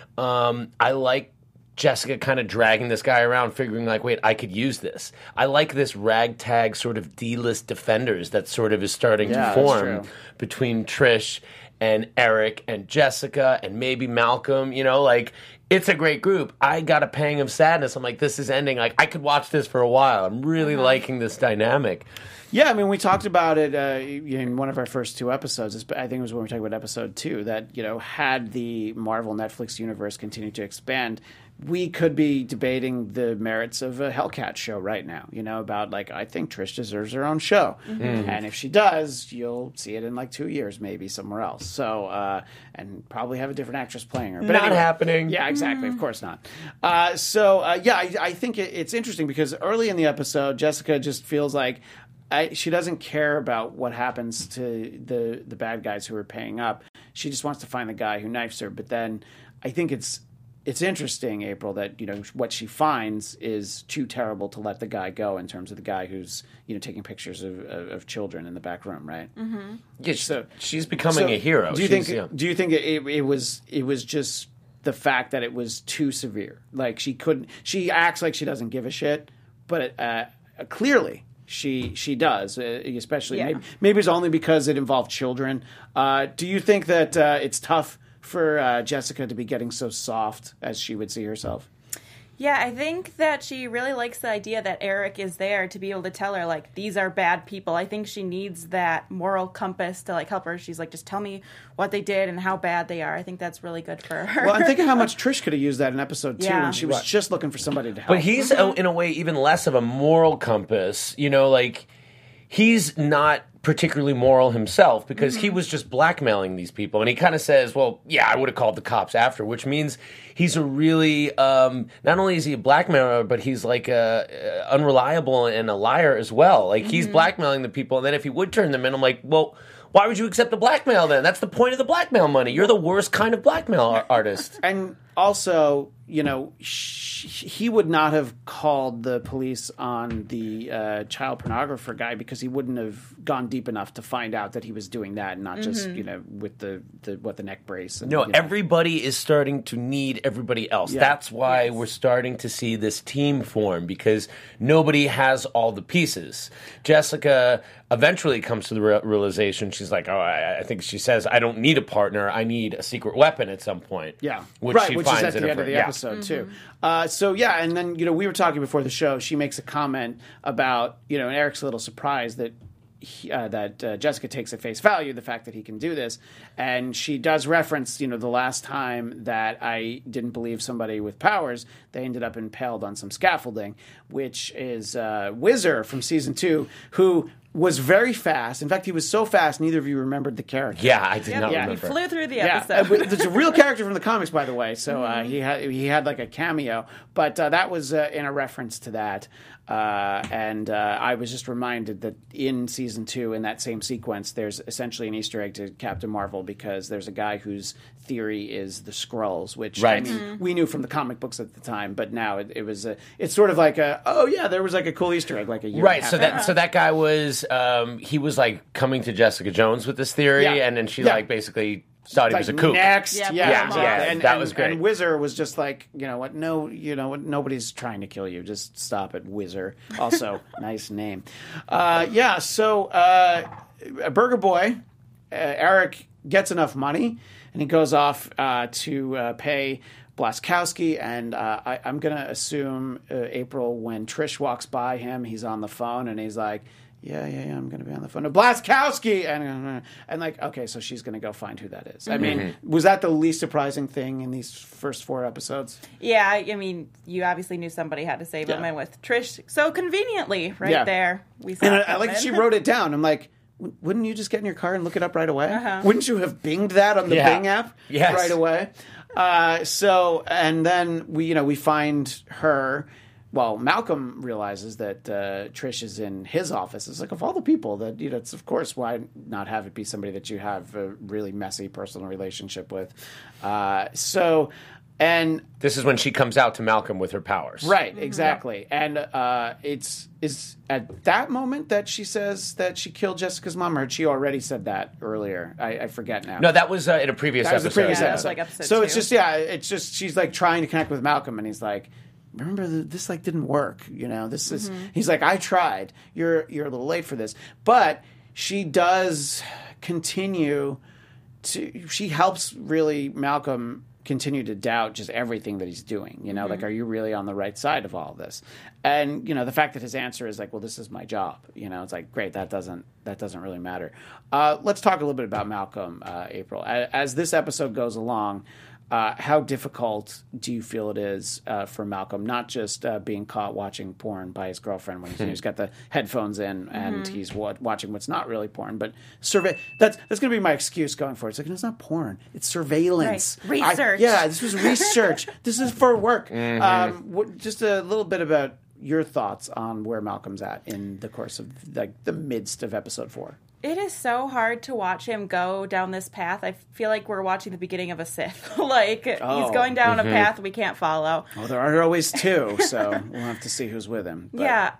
Um, I like Jessica kind of dragging this guy around, figuring like, wait, I could use this. I like this ragtag sort of D-list defenders that sort of is starting Yeah, to that's form true. between Trish and Eric and Jessica and maybe Malcolm. You know, like it's a great group. I got a pang of sadness. I'm like, this is ending. Like I could watch this for a while. I'm really liking this dynamic. Yeah, I mean, we talked about it uh, in one of our first two episodes. I think it was when we were talking about episode two, that, you know, had the Marvel Netflix universe continued to expand, we could be debating the merits of a Hellcat show right now, you know, about, like, I think Trish deserves her own show. Mm-hmm. And if she does, you'll see it in, like, two years, maybe, somewhere else. So, uh, and probably have a different actress playing her. But Not anyway, happening. Yeah, exactly. Of course not. Uh, so, uh, yeah, I, I think it, it's interesting because early in the episode, Jessica just feels like, I, she doesn't care about what happens to the the bad guys who are paying up. She just wants to find the guy who knifes her. But then I think it's it's interesting, April, that, you know, what she finds is too terrible to let the guy go in terms of the guy who's, you know, taking pictures of, of, of children in the back room, right? Mm-hmm. Yeah, she- So- she's becoming So, a hero. Do you She's- think? yeah. Do you think it, it, it was it was just the fact that it was too severe? Like she couldn't. She acts like she doesn't give a shit, but uh, clearly she she does. Uh, especially Yeah. maybe, maybe it's only because it involved children. Uh, do you think that uh, it's tough for uh, Jessica to be getting so soft as she would see herself? Yeah, I think that she really likes the idea that Eric is there to be able to tell her, like, these are bad people. I think she needs that moral compass to, like, help her. She's like, just tell me what they did and how bad they are. I think that's really good for her. Well, I'm thinking how much Trish could have used that in episode two Yeah. when she was just looking for somebody to help. But he's, uh, in a way, even less of a moral compass. You know, like, he's not particularly moral himself because he was just blackmailing these people. And he kind of says, well, yeah, I would have called the cops after, which means he's a really, um, not only is he a blackmailer, but he's like a, uh, unreliable and a liar as well. Like, he's blackmailing the people. And then if he would turn them in, I'm like, well, Why would you accept the blackmail then? That's the point of the blackmail money. You're the worst kind of blackmail ar- artist. And also, you know, sh- he would not have called the police on the uh, child pornographer guy because he wouldn't have gone deep enough to find out that he was doing that, and not just, you know, with the, the what the neck brace. And, No, you know. everybody is starting to need everybody else. Yeah. That's why Yes. we're starting to see this team form, because nobody has all the pieces. Jessica eventually comes to the re- realization, she's like, oh, I, I think she says, I don't need a partner, I need a secret weapon at some point. Yeah, Which right, she which finds is at in the a end of fr- the yeah. episode too. Uh, so yeah, and then you know we were talking before the show. She makes a comment about you know, and Eric's a little surprised that he, uh, that uh, Jessica takes at face value the fact that he can do this, and she does reference you know the last time that I didn't believe somebody with powers, they ended up impaled on some scaffolding, which is uh, Whizzer from season two, who was very fast. In fact, he was so fast, neither of you remembered the character. Yeah, I did not Yeah, He remember. flew through the Yeah, episode. uh, it's a real character from the comics, by the way. So uh, he had he had like a cameo, but uh, that was uh, in a reference to that. Uh, and uh, I was just reminded that in season two, in that same sequence, there's essentially an Easter egg to Captain Marvel because there's a guy whose theory is the Skrulls, which I Right. mean we knew from the comic books at the time, but now it, it was a, it's sort of like a oh yeah, there was like a cool Easter egg like a year Right, and a half so ago. that so that guy was um, he was like coming to Jessica Jones with this theory, Yeah. and then she Yeah. like basically thought he Like was a kook. next, Yeah, yeah, yeah, exactly. yeah, and, that and- was great. And Whizzer was just like, you know what? No, you know what? Nobody's trying to kill you. Just stop it, Whizzer. Also, nice name. Uh, yeah. So, uh, Burger Boy, uh, Eric gets enough money, and he goes off uh, to uh, pay Blaskowski, and uh, I, I'm going to assume uh, April, when Trish walks by him, he's on the phone, and he's like, yeah, yeah, yeah, I'm going to be on the phone. No, Blaskowski! And, and like, okay, so she's going to go find who that is. I mean, was that the least surprising thing in these first four episodes? Yeah, I mean, you obviously knew somebody had to save him, Yeah. and with Trish so conveniently right Yeah. there, we saw And it I, I like that coming. she wrote it down. I'm like, w- wouldn't you just get in your car and look it up right away? Uh-huh. Wouldn't you have binged that on the Yeah. Bing app Yes. right away? Uh, so, and then we, you know, we find her. Well, Malcolm realizes that uh, Trish is in his office. It's like, of all the people that, you know, it's of course, why not have it be somebody that you have a really messy personal relationship with? Uh, so, and This is when she comes out to Malcolm with her powers. right, exactly. And uh, it's is at that moment that she says that she killed Jessica's mom, or had she already said that earlier? I, I forget now. No, that was uh, in a previous that was episode. the previous Yeah, that episode. was like episode so it's two. just yeah, it's just she's like trying to connect with Malcolm, and he's like, remember the, this like didn't work. You know, this is. He's like, I tried. You're you're a little late for this, but she does continue to. She helps really Malcolm continue to doubt just everything that he's doing. You know, like, are you really on the right side of all this? And you know, the fact that his answer is like, well, this is my job. You know, it's like, great. That doesn't that doesn't really matter. Uh, let's talk a little bit about Malcolm, uh, April. As, as this episode goes along. Uh, how difficult do you feel it is uh, for Malcolm, not just uh, being caught watching porn by his girlfriend when he's, he's got the headphones in and he's wa- watching what's not really porn, but survey. That's that's going to be my excuse going forward. It's like, it's not porn; it's surveillance, Right. I- Research. yeah, this was research. This is for work. Um, what, just a little bit about your thoughts on where Malcolm's at in the course of like the midst of episode four. It is so hard to watch him go down this path. I feel like we're watching the beginning of a Sith. like, Oh. he's going down a path we can't follow. Well, there are always two, so we'll have to see who's with him. But- Yeah,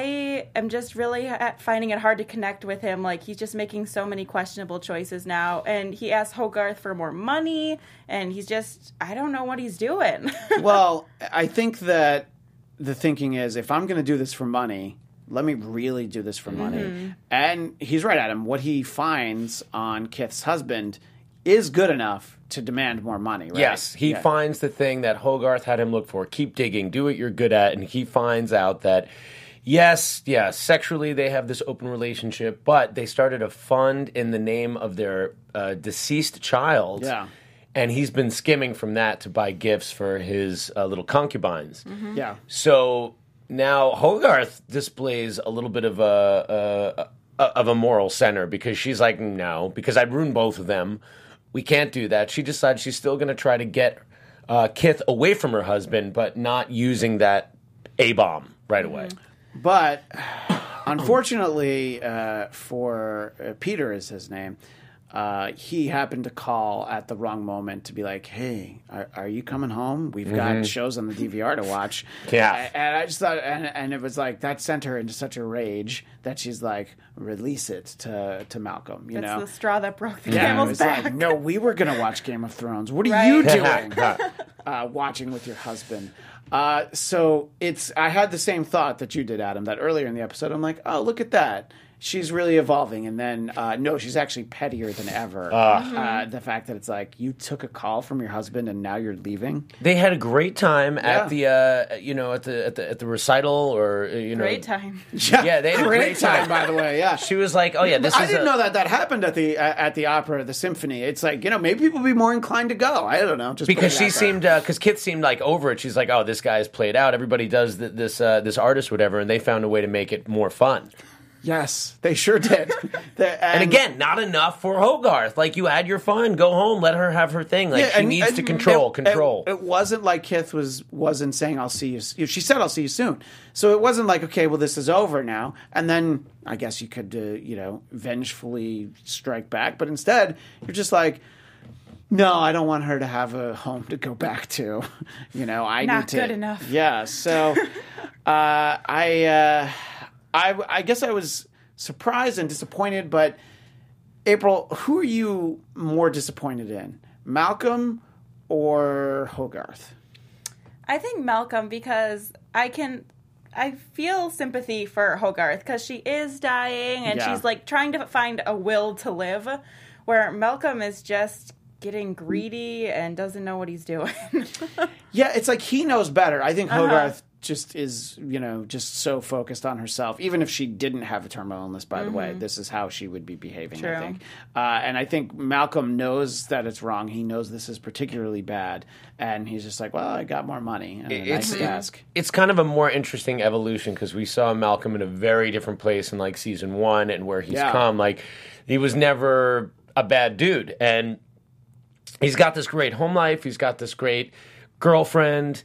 I am just really ha- finding it hard to connect with him. Like, he's just making so many questionable choices now. And he asked Hogarth for more money, and he's just, I don't know what he's doing. Well, I think that the thinking is, if I'm going to do this for money, let me really do this for money. And he's right, Adam. What he finds on Kith's husband is good enough to demand more money, right? Yes, he Yeah. finds the thing that Hogarth had him look for. Keep digging, do what you're good at, and he finds out that yes, yeah, sexually they have this open relationship, but they started a fund in the name of their uh, deceased child. Yeah. And he's been skimming from that to buy gifts for his uh, little concubines. Yeah. So now Hogarth displays a little bit of a, a, a of a moral center because she's like, no, because I'd ruin both of them. We can't do that. She decides she's still going to try to get uh, Kith away from her husband, but not using that A-bomb right away. But Unfortunately, uh, for uh, Peter is his name, uh, he happened to call at the wrong moment to be like, hey, are, are you coming home? We've got shows on the D V R to watch. Yeah. And, and I just thought, and, and it was like, that sent her into such a rage that she's like, release it to, to Malcolm, you It's know? the straw that broke the Yeah, it camel's was back. like, no, we were going to watch Game of Thrones. What are Right. you doing uh, watching with your husband? Uh, so it's, I had the same thought that you did, Adam, that earlier in the episode, I'm like, oh, look at that. She's really evolving. And then, uh, no, she's actually pettier than ever. Uh, the fact that it's like, you took a call from your husband and now you're leaving. They had a great time Yeah. at the, uh, you know, at the at the at the recital, or uh, you know, Great time. Yeah, they had a great, great time, time. by the way. Yeah. She was like, "Oh yeah, this I is." didn't a, know that that happened at the uh, at the opera, the symphony. It's like, you know, maybe people would be more inclined to go. I don't know, just because putting she it out there. seemed, because Kit seemed like over it. She's like, "Oh, this guy's played out. Everybody does th- this, uh, this artist, whatever," and they found a way to make it more fun. Yes, they sure did. The- And again, not enough for Hogarth. Like, you had your fun, go home, let her have her thing. Like, Yeah, she and- needs and to control, it, control. It, it wasn't like Kith was wasn't saying I'll see you. s- She said I'll see you soon. So it wasn't like, okay, well, this is over now. And then I guess you could, uh, you know, vengefully strike back. But instead, you're just like, no, I don't want her to have a home to go back to. You know, I Not need to. good enough. Yeah. So uh, I, uh, I, I guess I was surprised and disappointed. But April, who are you more disappointed in, Malcolm or Hogarth? I think Malcolm, because I can, I feel sympathy for Hogarth because she is dying and Yeah. she's like trying to find a will to live, where Malcolm is just getting greedy and doesn't know what he's doing. Yeah, it's like he knows better. I think Hogarth just is, you know, just so focused on herself. Even if she didn't have a terminal illness, by the way, this is how she would be behaving, I True. think. Uh, and I think Malcolm knows that it's wrong. He knows this is particularly bad. And he's just like, well, I got more money and a It's- nice desk. It's kind of a more interesting evolution because we saw Malcolm in a very different place in like season one and where he's Yeah. come. Like, he was never a bad dude. And he's got this great home life. He's got this great girlfriend.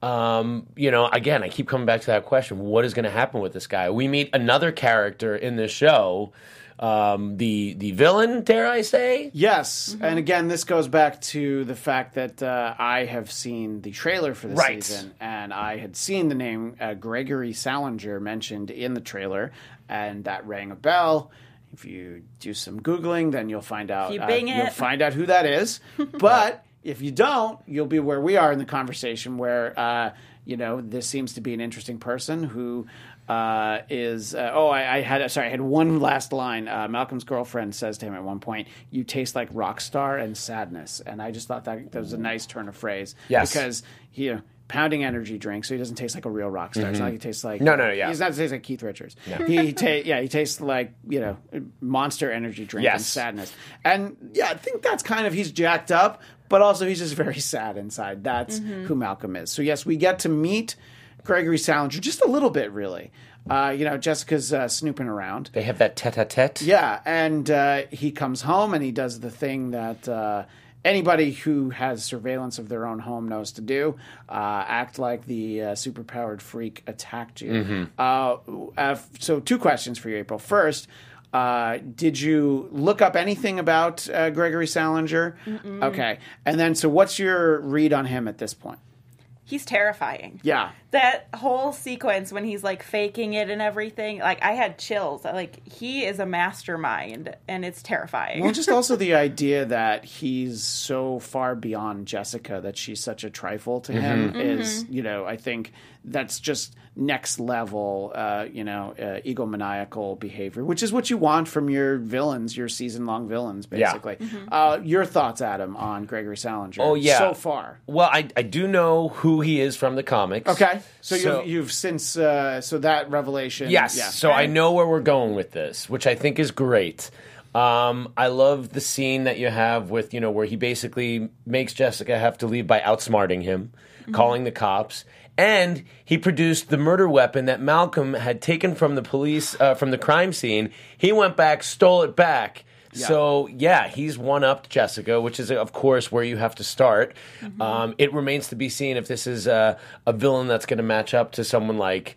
Um, you know, again, I keep coming back to that question. What is going to happen with this guy? We meet another character in this show, um, the the villain, dare I say? Yes, and again, this goes back to the fact that uh, I have seen the trailer for the Right. season, and I had seen the name uh, Gregory Salinger mentioned in the trailer, and that rang a bell. If you do some googling, then you'll find out. you uh, Bing you'll it. find out who that is. But if you don't, you'll be where we are in the conversation, where uh, you know this seems to be an interesting person who. Uh, is uh, oh I, I had sorry I had one last line. Uh, Malcolm's girlfriend says to him at one point, "You taste like rock star and sadness," and I just thought that that was a nice turn of phrase. Yes. Because he, you know, pounding energy drink, so he doesn't taste like a real rock star. It's not like he tastes like No, no, no, yeah. He's not taste like Keith Richards. He ta- yeah he tastes like, you know, Monster energy drink and Yes. sadness. And yeah, I think that's kind of, he's jacked up, but also he's just very sad inside. That's who Malcolm is. So yes, we get to meet Gregory Salinger just a little bit, really. Uh, you know, Jessica's uh, snooping around. They have that tete-a-tete. Yeah, and uh, he comes home and he does the thing that uh, anybody who has surveillance of their own home knows to do: uh, act like the uh, superpowered freak attacked you. Uh, uh, so, two questions for you, April. First, uh, did you look up anything about uh, Gregory Salinger? Mm-mm. Okay, and then so what's your read on him at this point? He's terrifying. Yeah. That whole sequence when he's like faking it and everything, like I had chills. Like he is a mastermind and it's terrifying. Well, just also the idea that he's so far beyond Jessica that she's such a trifle to him Mhm. is, you know, I think that's just next level, uh, you know, uh, egomaniacal behavior, which is what you want from your villains, your season long villains, Yeah. basically. Uh, your thoughts, Adam, on Gregory Salinger? Oh, yeah. So far. Well, I, I do know who he is from the comics. Okay. So, So- you've, you've since, uh, so that revelation. Yes. Yeah. So I know where we're going with this, which I think is great. Um, I love the scene that you have with, you know, where he basically makes Jessica have to leave by outsmarting him, calling the cops. And he produced the murder weapon that Malcolm had taken from the police, uh, from the crime scene. He went back, stole it back. Yeah. So, yeah, he's one-upped Jessica, which is, of course, where you have to start. Um, it remains to be seen if this is a, a villain that's going to match up to someone like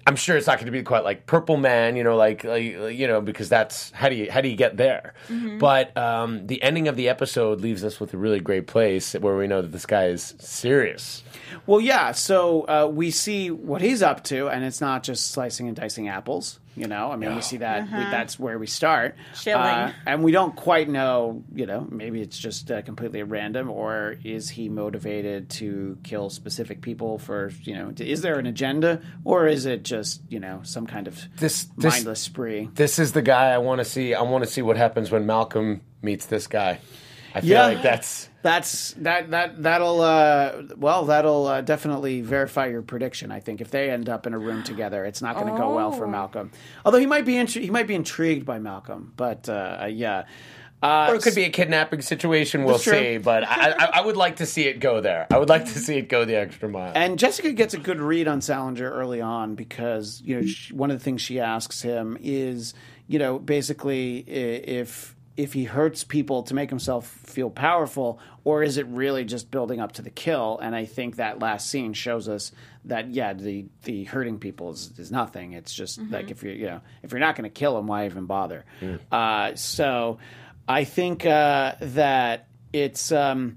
I'm sure it's not going to be quite like Purple Man, you know, like, like you know, because that's how do you how do you get there? Mm-hmm. But um, the ending of the episode leaves us with a really great place where we know that this guy is serious. Well, yeah. So uh, we see what he's up to, and it's not just slicing and dicing apples. You know, I mean, no. we see that uh-huh. we, that's where we start. Chilling. Uh, and we don't quite know, you know, maybe it's just uh, completely random, or is he motivated to kill specific people for, you know, is there an agenda, or is it just, you know, some kind of this, mindless this, spree? This is the guy I want to see. I want to see what happens when Malcolm meets this guy. I feel yeah, like that's... That's that that that'll uh, well that'll uh, definitely verify your prediction. I think if they end up in a room together, it's not going to oh. go well for Malcolm. Although he might be intri- he might be intrigued by Malcolm, but uh, yeah, uh, or it could be a kidnapping situation. We'll see. But I, I, I would like to see it go there. I would like to see it go the extra mile. And Jessica gets a good read on Salinger early on because you know she, one of the things she asks him is you know basically if. if he hurts people to make himself feel powerful, or is it really just building up to the kill? And I think that last scene shows us that, yeah, the, the hurting people is, is nothing. It's just mm-hmm. like if you're, you know, if you're not going to kill him, why even bother? Mm. Uh, so I think uh, that it's, um,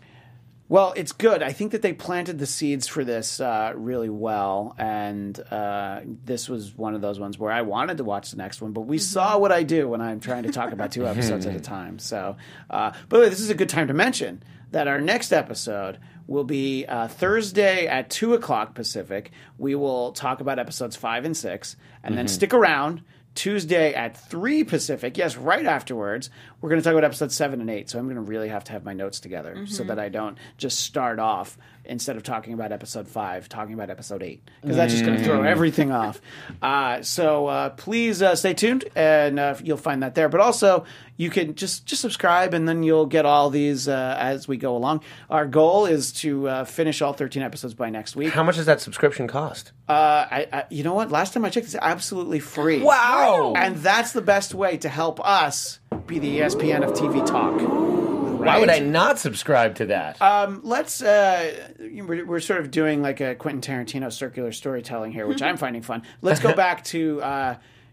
well, it's good. I think that they planted the seeds for this uh, really well, and uh, this was one of those ones where I wanted to watch the next one, but we mm-hmm. saw what I do when I'm trying to talk about two episodes at a time. So, uh, by the way, this is a good time to mention that our next episode will be uh, Thursday at two o'clock Pacific. We will talk about episodes five and six, and mm-hmm. then stick around. Tuesday at three Pacific, yes, right afterwards, we're going to talk about episodes seven and eight. So I'm going to really have to have my notes together mm-hmm. so that I don't just start off, instead of talking about episode five, talking about episode eight. Because that's just going to throw everything off. Uh, so uh, please uh, stay tuned, and uh, you'll find that there. But also, you can just, just subscribe, and then you'll get all these uh, as we go along. Our goal is to uh, finish all thirteen episodes by next week. How much does that subscription cost? Uh, I, I, you know what? Last time I checked, it's absolutely free. Wow! And that's the best way to help us be the E S P N of T V talk. Right? Why would I not subscribe to that? Um, let's. Uh, we're, we're sort of doing like a Quentin Tarantino circular storytelling here, which I'm finding fun. Let's go back to uh,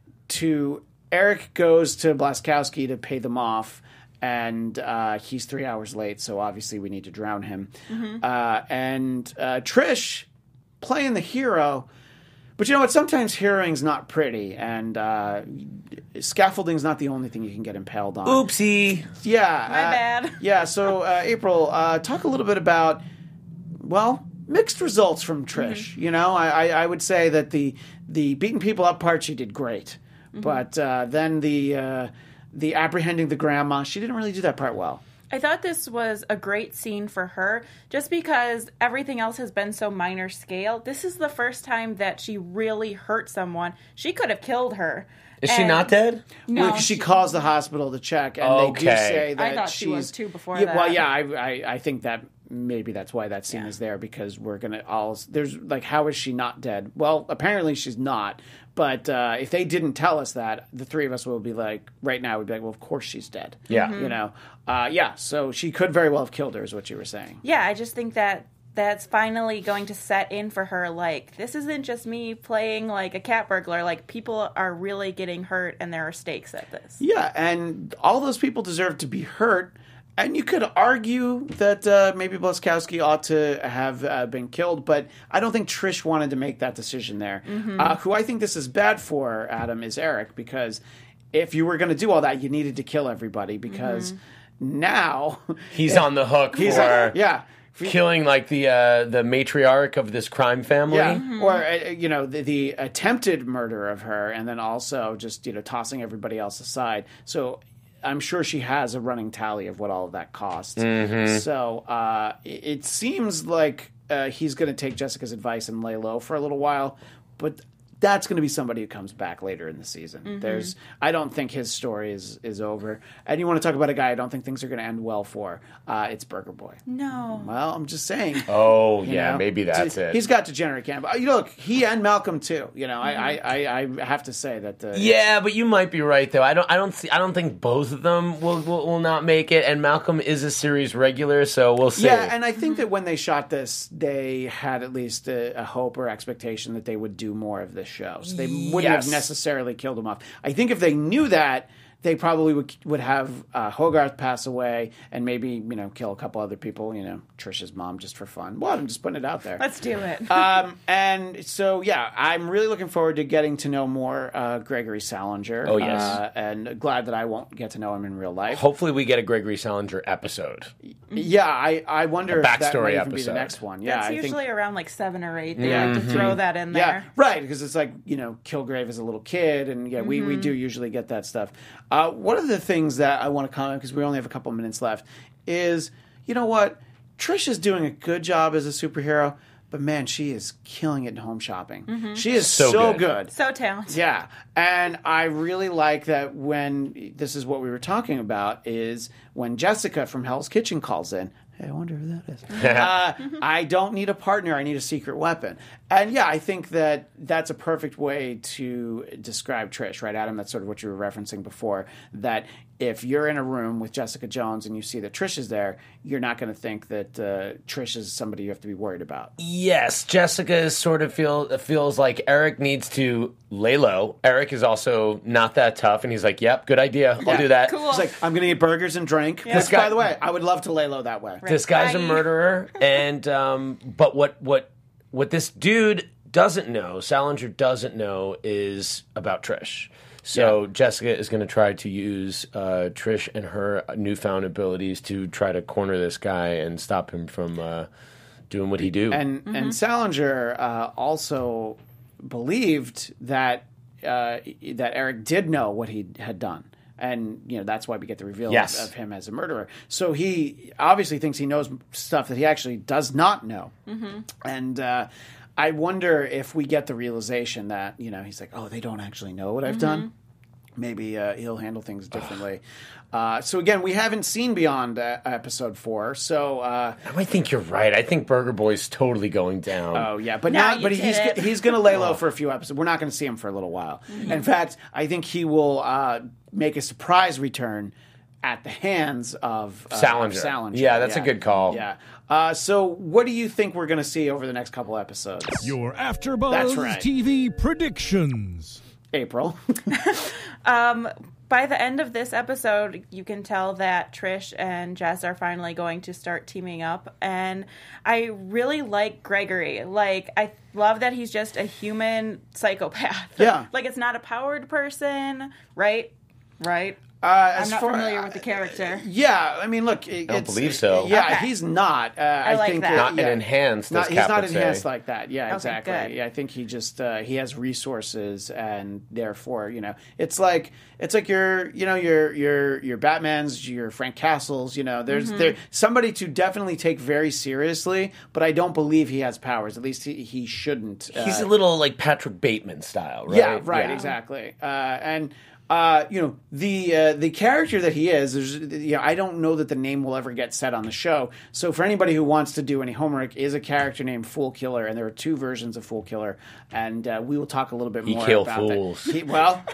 to Eric goes to Blaskowski to pay them off. And uh, he's three hours late, so obviously we need to drown him. Mm-hmm. Uh, and uh, Trish playing the hero, but you know what? Sometimes heroing's not pretty, and uh, scaffolding's not the only thing you can get impaled on. Oopsie. Yeah. My uh, bad. Yeah. So uh, April, uh, talk a little bit about well, mixed results from Trish. Mm-hmm. You know, I, I, I would say that the the beating people up part she did great, mm-hmm. but uh, then the uh, the apprehending the grandma, she didn't really do that part well. I thought this was a great scene for her, just because everything else has been so minor scale. This is the first time that she really hurt someone. She could have killed her. Is and she not dead? No. Well, she, she calls the hospital to check, and okay. they do say that I thought she's... she was too before yeah, that. Well, yeah, I, I, I think that maybe that's why that scene yeah. is there, because we're going to all... There's, like, how is she not dead? Well, apparently she's not, but uh, if they didn't tell us that, the three of us will be like, right now, we'd be like, well, of course she's dead. Yeah. You know? Uh, yeah, so she could very well have killed her, is what you were saying. Yeah, I just think that that's finally going to set in for her, like, this isn't just me playing, like, a cat burglar. Like, people are really getting hurt, and there are stakes at this. Yeah, and all those people deserve to be hurt, and you could argue that uh, maybe Blaskowski ought to have uh, been killed, but I don't think Trish wanted to make that decision there. Mm-hmm. Uh, who I think this is bad for, Adam, is Eric, because if you were going to do all that, you needed to kill everybody, because mm-hmm. now... He's on the hook he's for... A, yeah. Killing like the uh, the matriarch of this crime family, yeah, mm-hmm. or uh, you know the, the attempted murder of her, and then also just you know tossing everybody else aside. So I'm sure she has a running tally of what all of that costs. Mm-hmm. So uh, it, it seems like uh, he's going to take Jessica's advice and lay low for a little while, but that's going to be somebody who comes back later in the season. Mm-hmm. There's, I don't think his story is, is over. And you want to talk about a guy I don't think things are going to end well for. Uh, it's Burger Boy. No. Well, I'm just saying. Oh, yeah, know, maybe that's it. He's got degenerate cancer. You know, look, he and Malcolm too. You know, mm-hmm. I, I, I have to say that. The, yeah, but you might be right though. I don't, I don't see, I don't think both of them will, will will not make it. And Malcolm is a series regular, so we'll see. Yeah, and I think that when they shot this, they had at least a, a hope or expectation that they would do more of this show. So they wouldn't Yes. have necessarily killed him off. I think if they knew that, they probably would would have uh, Hogarth pass away and maybe, you know, kill a couple other people, you know, Trish's mom just for fun. Well, I'm just putting it out there. Let's do it. Um, and so, yeah, I'm really looking forward to getting to know more uh, Gregory Salinger. Oh, yes. Uh, and glad that I won't get to know him in real life. Hopefully, we get a Gregory Salinger episode. Yeah, I, I wonder A if that backstory might even be episode. the next one. Yeah, That's I usually think. around like seven or eight. They like to throw that in Yeah, there. right, because it's like, you know, Kilgrave is a little kid, and yeah, we, we do usually get that stuff. Uh, one of the things that I want to comment, because we only have a couple minutes left, is, you know what? Trish is doing a good job as a superhero, but man, she is killing it in Home Shopping. She is so, So good. good. So talented. Yeah, and I really like that when this is what we were talking about is when Jessica from Hell's Kitchen calls in. Hey, I wonder who that is. uh, I don't need a partner. I need a secret weapon. And yeah, I think that that's a perfect way to describe Trish, right, Adam? That's sort of what you were referencing before. That if you're in a room with Jessica Jones and you see that Trish is there, you're not going to think that uh, Trish is somebody you have to be worried about. Yes, Jessica is sort of feel feels like Eric needs to lay low. Eric is also not that tough, and he's like, "Yep, good idea. I'll Yeah. do that." Cool. It's like, I'm going to eat burgers and drink. Yeah. Which, by the way, I would love to lay low that way. This guy's a Bye. murderer, and um, but what what what this dude doesn't know, Salinger doesn't know, is about Trish. So Yeah. Jessica is going to try to use uh, Trish and her newfound abilities to try to corner this guy and stop him from uh, doing what he do. And and Salinger uh, also believed that uh, that Eric did know what he had done. And, you know, that's why we get the reveal Yes. of, of him as a murderer. So he obviously thinks he knows stuff that he actually does not know. And uh, I wonder if we get the realization that, you know, he's like, oh, they don't actually know what I've done. Maybe uh, he'll handle things differently. Uh, so, again, we haven't seen beyond uh, episode four. So, uh, I think you're right. I think Burger Boy's totally going down. oh yeah, but No, now, you but he's did it. he's going to lay low for a few episodes. We're not going to see him for a little while. In fact, I think he will uh, make a surprise return at the hands of uh, Salinger. of Salinger. Yeah, that's a good call. Yeah. Uh, so, what do you think we're going to see over the next couple episodes? Your AfterBuzz That's right. T V predictions. April. By the end of this episode, you can tell that Trish and Jess are finally going to start teaming up. And I really like Gregory. Like, I love that he's just a human psychopath. Yeah. Like, it's not a powered person, right? Right? Uh, I'm as not far- familiar with the character. Yeah, I mean, look, it, don't it's- believe so. Yeah, Okay. he's not. Uh, I, like think that. Not yeah. an enhanced, Not, as he's Cap not would enhanced say. like that. Yeah, Okay, exactly. good. Yeah, I think he just uh, he has resources, and therefore, you know, it's like it's like your you know your your your Batman's, your Frank Castle's. You know, there's Mm-hmm. there somebody to definitely take very seriously, but I don't believe he has powers. At least he, he shouldn't. Uh, He's a little like Patrick Bateman style, right? yeah, right, exactly. Uh, and uh, you know the uh, the character that he is. There's, you know, I don't know that the name will ever get said on the show. So for anybody who wants to do any homework, is a character named Fool Killer, and there are two versions of Fool Killer, and uh, we will talk a little bit He more kill about fools. that. He, well.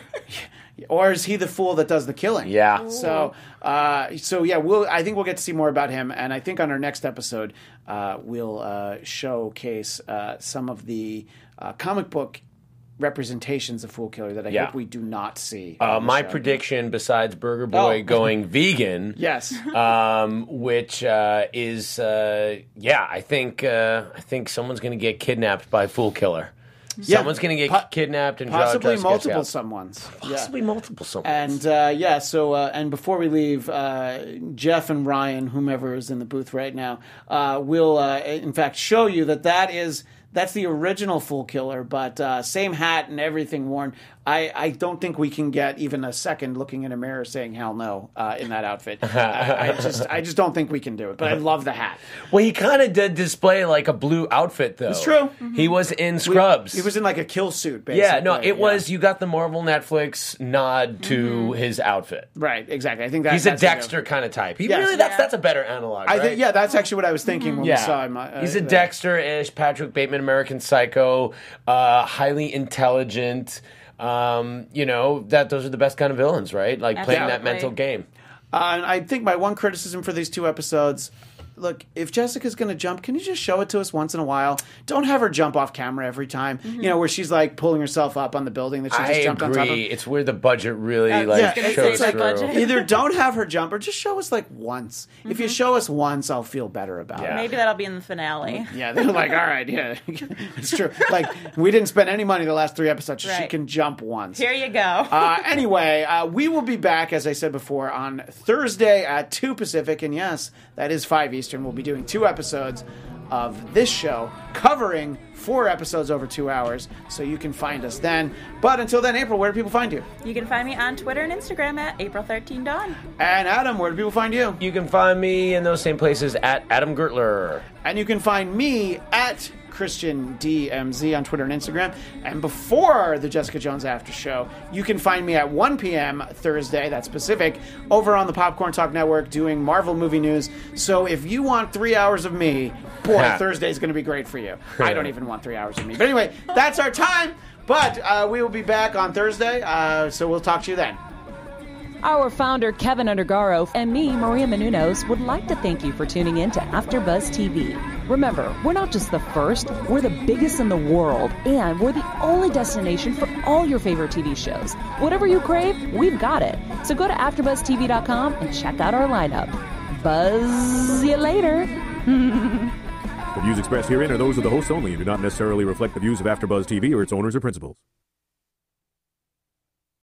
Or is he the fool that does the killing? Yeah. So, uh, so yeah, we'll. I think we'll get to see more about him, and I think on our next episode, uh, we'll uh, showcase uh, some of the uh, comic book representations of Fool Killer that I Yeah. hope we do not see. Uh, on the my show. prediction, besides Burger Boy Oh. going vegan, Yes. um, which uh, is uh, yeah, I think uh, I think someone's going to get kidnapped by Fool Killer. Yeah. Someone's going to get Po- kidnapped and Possibly Jessica multiple out. someone's. Possibly Yeah. multiple someone's. And uh, yeah, so uh, and before we leave, uh, Jeff and Ryan, whomever is in the booth right now, uh, will uh, in fact show you that that is that's the original Fool Killer, but uh, same hat and everything worn. I, I don't think we can get even a second looking in a mirror saying hell no uh, in that outfit. I, I just I just don't think we can do it. But I love the hat. Well, he kind of did display like a blue outfit, though. It's true. He was in scrubs. He was in like a kill suit. Basically. yeah, no, it Yeah. was. You got the Marvel Netflix nod to his outfit. right. Exactly. I think that He's a that's Dexter kind of type. He Yes. really that's Yeah. that's a better analog. I right? think yeah, that's actually what I was thinking when we saw him. Uh, He's a uh, Dexter-ish, Patrick Bateman, American Psycho, uh, highly intelligent. Um, you know that those are the best kind of villains, right? Like playing that Absolutely. mental game. Uh, and I think my one criticism for these two episodes, look, if Jessica's going to jump, can you just show it to us once in a while? Don't have her jump off camera every time. Mm-hmm. You know, where she's like pulling herself up on the building that she just I jumped on top of. agree. It's where the budget really I was like gonna say shows that through. budget. Either don't have her jump or just show us like once. If you show us once, I'll feel better about Yeah. it. Maybe that'll be in the finale. Yeah, they're like, all right, yeah, it's true. Like, we didn't spend any money the last three episodes. So She Right. can jump once. Here you go. Uh, anyway, uh, we will be back, as I said before, on Thursday at two Pacific. And yes, that is five Eastern. We'll be doing two episodes of this show, covering four episodes over two hours. So you can find us then. But until then, April, where do people find you? You can find me on Twitter and Instagram at April thirteen Dawn. And Adam, where do people find you? You can find me in those same places at Adam Gertler. And you can find me at Christian D M Z on Twitter and Instagram. And before the Jessica Jones After Show, you can find me at one p.m. Thursday, that's Pacific, over on the Popcorn Talk Network doing Marvel movie news. So if you want three hours of me, boy, Thursday's going to be great for you. I don't even want three hours of me. But anyway, that's our time. But uh, we will be back on Thursday, uh, so we'll talk to you then. Our founder, Kevin Undergaro, and me, Maria Menounos, would like to thank you for tuning in to AfterBuzz T V. Remember, we're not just the first, we're the biggest in the world, and we're the only destination for all your favorite T V shows. Whatever you crave, we've got it. So go to after buzz t v dot com and check out our lineup. Buzz you later. The views expressed herein are those of the hosts only and do not necessarily reflect the views of AfterBuzz T V or its owners or principals.